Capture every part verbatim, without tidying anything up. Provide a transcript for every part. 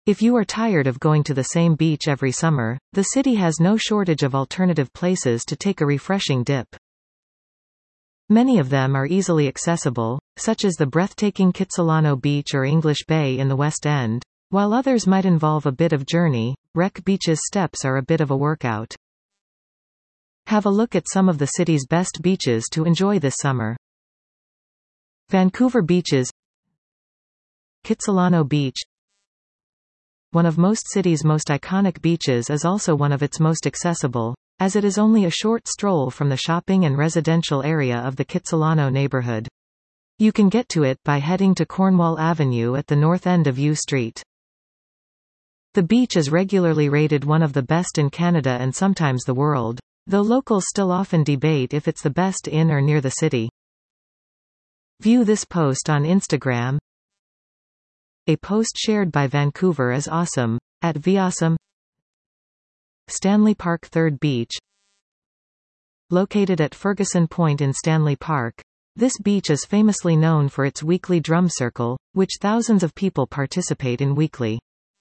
If you are tired of going to the same beach every summer, the city has no shortage of alternative places to take a refreshing dip. Many of them are easily accessible, such as the breathtaking Kitsilano Beach or English Bay in the West End, while others might involve a bit of journey. Wreck Beach's steps are a bit of a workout. Have a look at some of the city's best beaches to enjoy this summer. Vancouver beaches. Kitsilano Beach. One of most cities' most iconic beaches is also one of its most accessible, as it is only a short stroll from the shopping and residential area of the Kitsilano neighborhood. You can get to it by heading to Cornwall Avenue at the north end of U Street. The beach is regularly rated one of the best in Canada and sometimes the world, though locals still often debate if it's the best in or near the city. View this post on Instagram. A post shared by Vancouver is awesome, at Vawesome. Stanley Park Third Beach. Located at Ferguson Point in Stanley Park, this beach is famously known for its weekly drum circle, which thousands of people participate in weekly.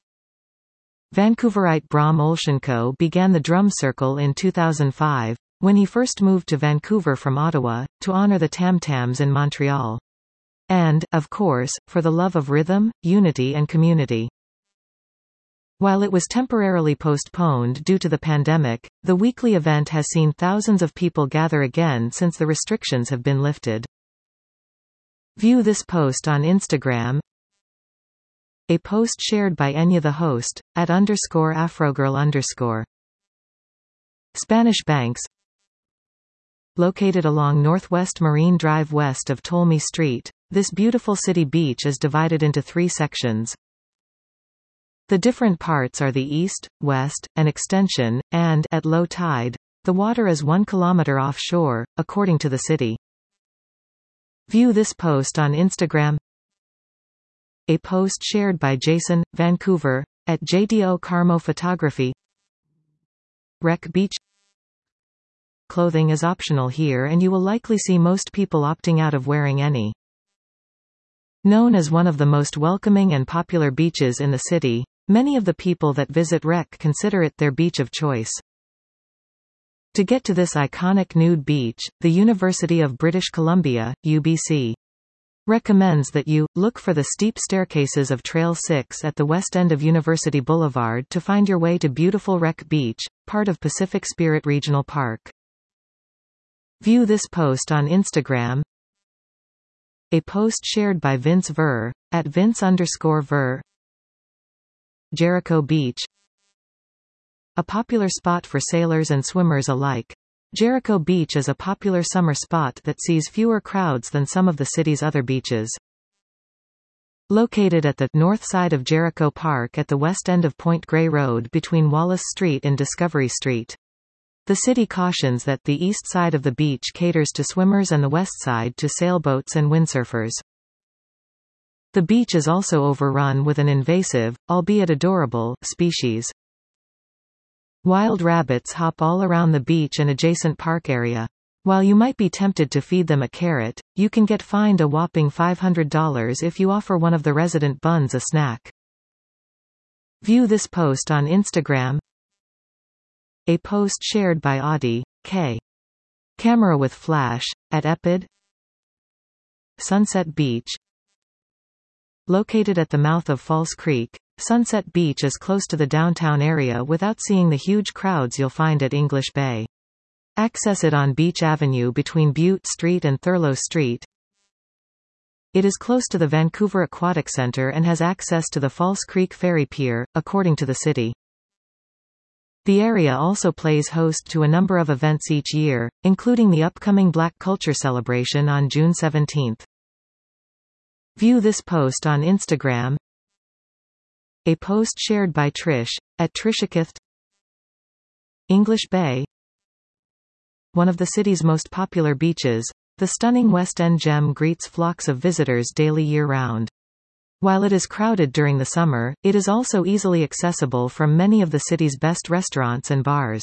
Vancouverite Bram Olshenko began the drum circle in two thousand five, when he first moved to Vancouver from Ottawa, to honor the Tam Tams in Montreal. And, of course, for the love of rhythm, unity and community. While it was temporarily postponed due to the pandemic, the weekly event has seen thousands of people gather again since the restrictions have been lifted. View this post on Instagram. A post shared by Enya the host, at underscore Afrogirl underscore. Spanish Banks. Located along Northwest Marine Drive west of Tolmie Street, this beautiful city beach is divided into three sections. The different parts are the east, west, and extension, and, at low tide, the water is one kilometer offshore, according to the city. View this post on Instagram. A post shared by Jason, Vancouver, at J D O Carmo Photography. Wreck Beach. Clothing is optional here and you will likely see most people opting out of wearing any. Known as one of the most welcoming and popular beaches in the city, many of the people that visit Wreck consider it their beach of choice. To get to this iconic nude beach, the University of British Columbia, U B C, recommends that you look for the steep staircases of Trail six at the west end of University Boulevard to find your way to beautiful Wreck Beach, part of Pacific Spirit Regional Park. View this post on Instagram. A post shared by Vince Ver, at Vince underscore Ver. Jericho Beach. A popular spot for sailors and swimmers alike. Jericho Beach is a popular summer spot that sees fewer crowds than some of the city's other beaches. Located at the north side of Jericho Park at the west end of Point Grey Road between Wallace Street and Discovery Street. The city cautions that the east side of the beach caters to swimmers and the west side to sailboats and windsurfers. The beach is also overrun with an invasive, albeit adorable, species. Wild rabbits hop all around the beach and adjacent park area. While you might be tempted to feed them a carrot, you can get fined a whopping five hundred dollars if you offer one of the resident buns a snack. View this post on Instagram. A post shared by Audie K. Camera with flash, at Epid. Sunset Beach. Located at the mouth of False Creek, Sunset Beach is close to the downtown area without seeing the huge crowds you'll find at English Bay. Access it on Beach Avenue between Butte Street and Thurlow Street. It is close to the Vancouver Aquatic Centre and has access to the False Creek Ferry Pier, according to the city. The area also plays host to a number of events each year, including the upcoming Black Culture Celebration on June seventeenth. View this post on Instagram. A post shared by Trish, at Trishakith. English Bay. One of the city's most popular beaches, the stunning West End gem greets flocks of visitors daily year-round. While it is crowded during the summer, it is also easily accessible from many of the city's best restaurants and bars.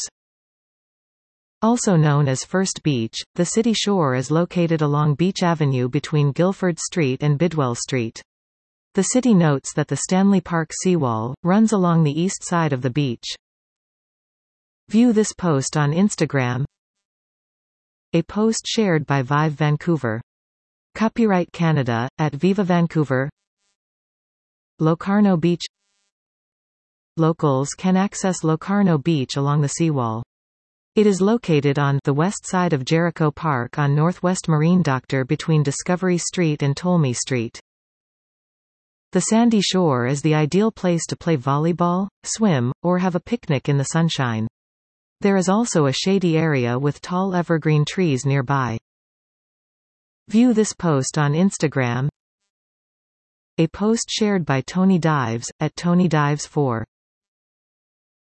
Also known as First Beach, the city shore is located along Beach Avenue between Guilford Street and Bidwell Street. The city notes that the Stanley Park seawall runs along the east side of the beach. View this post on Instagram. A post shared by Vive Vancouver. Copyright Canada, at Viva Vancouver. Locarno Beach. Locals can access Locarno Beach along the seawall. It is located on the west side of Jericho Park on Northwest Marine Doctor between Discovery Street and Tolmie Street. The sandy shore is the ideal place to play volleyball, swim, or have a picnic in the sunshine. There is also a shady area with tall evergreen trees nearby. View this post on Instagram. A post shared by Tony Dives, at Tony Dives four.